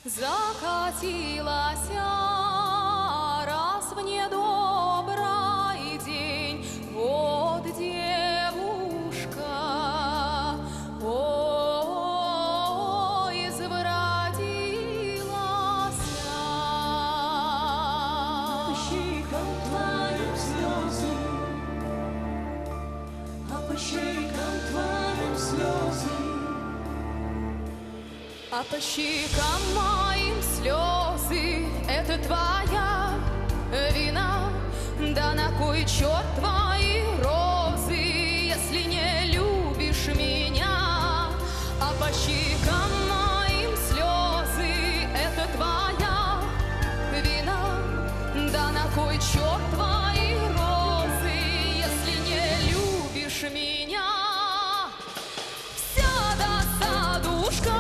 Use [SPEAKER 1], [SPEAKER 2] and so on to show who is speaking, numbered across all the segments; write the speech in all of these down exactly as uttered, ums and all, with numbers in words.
[SPEAKER 1] Закатилась раз в недобрый день, вот девушка, ой, завродилась.
[SPEAKER 2] По щекам твоим слезы, а по щекам твоим слезы.
[SPEAKER 1] А по щекам моим слезы, это твоя вина. Да на кой черт твои розы, если не любишь меня? А по щекам моим слезы, это твоя вина. Да на кой черт твои розы, если не любишь меня? Вся досадушка.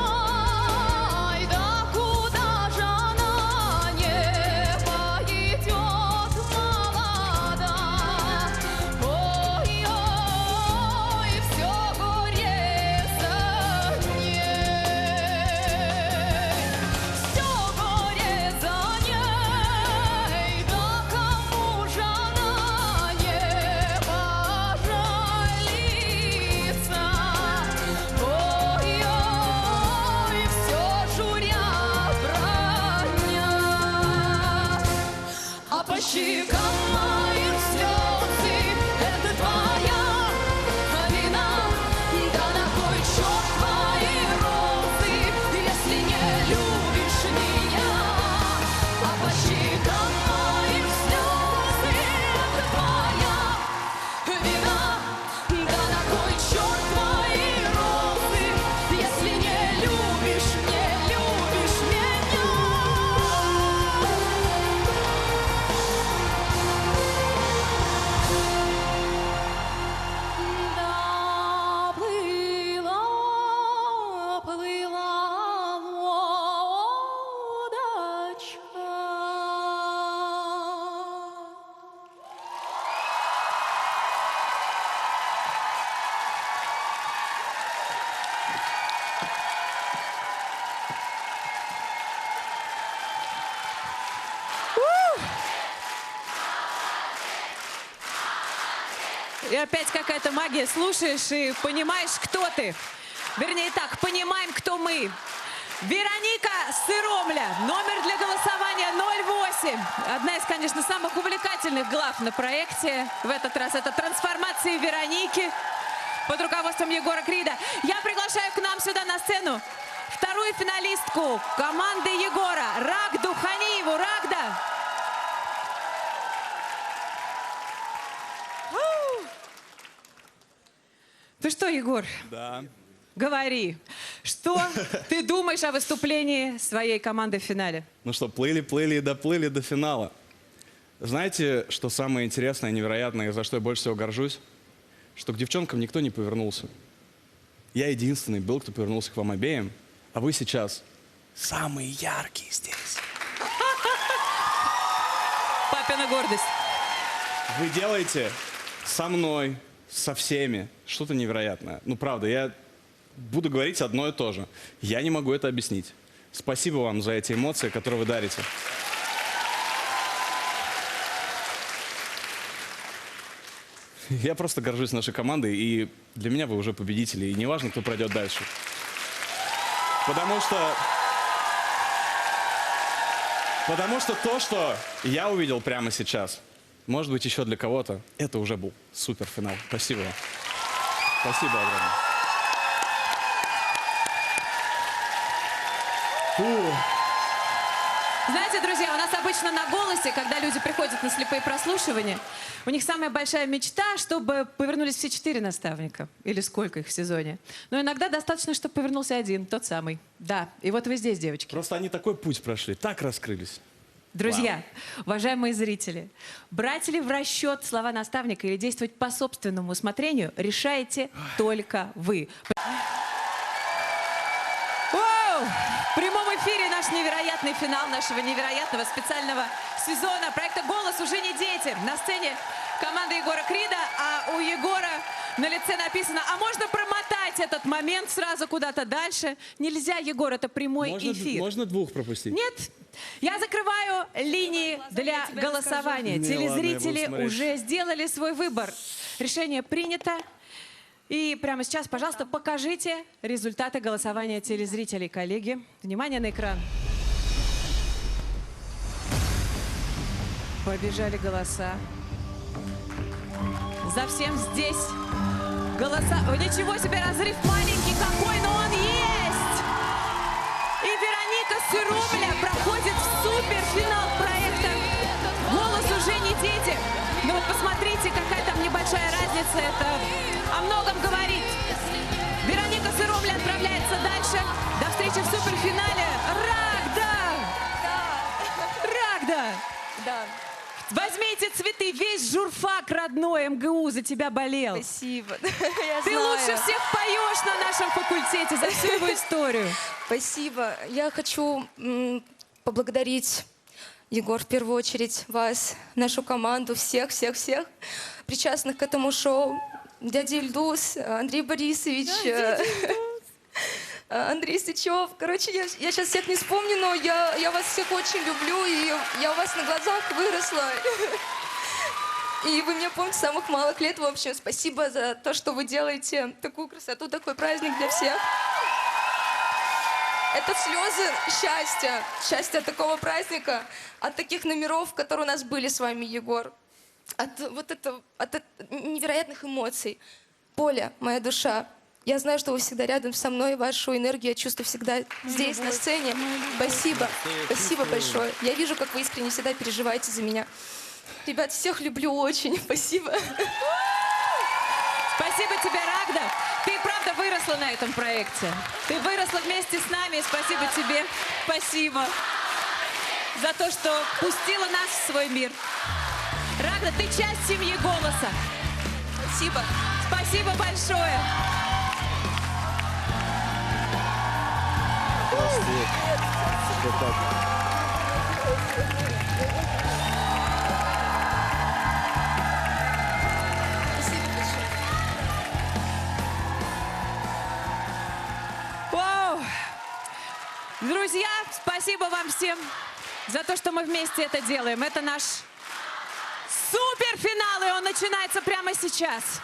[SPEAKER 1] По щекам моим слезы, это твоя вина. Да на кой черт твои розы, если не любишь меня? А по щекам моим слезы, это твоя вина. Да на кой черт твои розы, если не любишь, не любишь меня?
[SPEAKER 3] И опять какая-то магия. Слушаешь и понимаешь, кто ты. Вернее так, понимаем, кто мы. Вероника Сыромля. Номер для голосования ноль восемь. Одна из, конечно, самых увлекательных глав на проекте. В этот раз это трансформация Вероники под руководством Егора Крида. Я приглашаю к нам сюда на сцену вторую финалистку команды Егора, Рагду Ханиеву. Рагда! Ну что, Егор?
[SPEAKER 4] Да.
[SPEAKER 3] Говори, что ты думаешь о выступлении своей команды в финале?
[SPEAKER 4] Ну что, плыли, плыли и доплыли до финала. Знаете, что самое интересное, невероятное, и за что я больше всего горжусь? Что к девчонкам никто не повернулся. Я единственный был, кто повернулся к вам обеим, а вы сейчас самые яркие здесь.
[SPEAKER 3] Папина гордость.
[SPEAKER 4] Вы делаете со мной, со всеми что-то невероятное. Ну, правда, я буду говорить одно и то же. Я не могу это объяснить. Спасибо вам за эти эмоции, которые вы дарите. Я просто горжусь нашей командой, и для меня вы уже победители, и неважно, кто пройдет дальше. Потому что... Потому что то, что я увидел прямо сейчас, может быть, еще для кого-то, это уже был суперфинал. Спасибо вам. Спасибо огромное. Фу.
[SPEAKER 3] Знаете, друзья, у нас обычно на «Голосе», когда люди приходят на слепые прослушивания, у них самая большая мечта, чтобы повернулись все четыре наставника. Или сколько их в сезоне. Но иногда достаточно, чтобы повернулся один, тот самый. Да, и вот вы здесь, девочки.
[SPEAKER 4] Просто они такой путь прошли, так раскрылись.
[SPEAKER 3] Друзья, уважаемые зрители, брать ли в расчет слова наставника или действовать по собственному усмотрению, решаете только вы. Воу! В прямом эфире наш невероятный финал нашего невероятного специального сезона проекта «Голос» уже не дети. На сцене команда Егора Крида, а у Егора на лице написано: а можно промотать переносить этот момент сразу куда-то дальше. Нельзя, Егор, это прямой
[SPEAKER 4] Можно,
[SPEAKER 3] эфир.
[SPEAKER 4] можно двух пропустить?
[SPEAKER 3] Нет. Я закрываю линии для голосования.
[SPEAKER 4] Не, ладно, я буду
[SPEAKER 3] Телезрители
[SPEAKER 4] смотреть.
[SPEAKER 3] уже сделали свой выбор. Решение принято. И прямо сейчас, пожалуйста, покажите результаты голосования телезрителей, коллеги. Внимание на экран. Побежали голоса. За всем здесь голоса. О, ничего себе, разрыв маленький какой, но он есть! И Вероника Сыромля проходит в суперфинал проекта «Голос уже не дети». Ну вот посмотрите, какая там небольшая разница, это о многом говорит. Вероника Сыромля отправляется дальше. До встречи в суперфинале. Рагда! Рагда!
[SPEAKER 5] Да,
[SPEAKER 3] Возьмите цветы, весь журфак родной эм гэ у за тебя болел.
[SPEAKER 5] спасибо. Я
[SPEAKER 3] Ты
[SPEAKER 5] знаю.
[SPEAKER 3] лучше всех поешь на нашем факультете за всю его историю.
[SPEAKER 5] Спасибо. Я хочу м, поблагодарить, Егор, в первую очередь вас, нашу команду, всех, всех, всех причастных к этому шоу. Дядя Ильдус, Андрей Борисович, э, Андрей Сычев. Короче, я, я сейчас всех не вспомню, но я, я вас всех очень люблю, и я у вас на глазах выросла. И вы меня помните с самых малых лет. В общем, спасибо за то, что вы делаете такую красоту, такой праздник для всех. Это слезы счастья, счастья от такого праздника, от таких номеров, которые у нас были с вами, Егор. От вот это, от, от невероятных эмоций. Поля, моя душа, я знаю, что вы всегда рядом со мной, вашу энергию я чувствую всегда здесь, на сцене. Спасибо, спасибо большое. Я вижу, как вы искренне всегда переживаете за меня. Ребят, всех люблю очень, спасибо.
[SPEAKER 3] Спасибо тебе, Рагда. Ты правда выросла на этом проекте. Ты выросла вместе с нами. И спасибо тебе. Спасибо за то, что пустила нас в свой мир. Рагда, ты часть семьи «Голоса».
[SPEAKER 5] Спасибо.
[SPEAKER 3] Спасибо большое.
[SPEAKER 5] Спасибо большое.
[SPEAKER 3] Вау! Друзья, спасибо вам всем за то, что мы вместе это делаем. Это наш суперфинал, и он начинается прямо сейчас.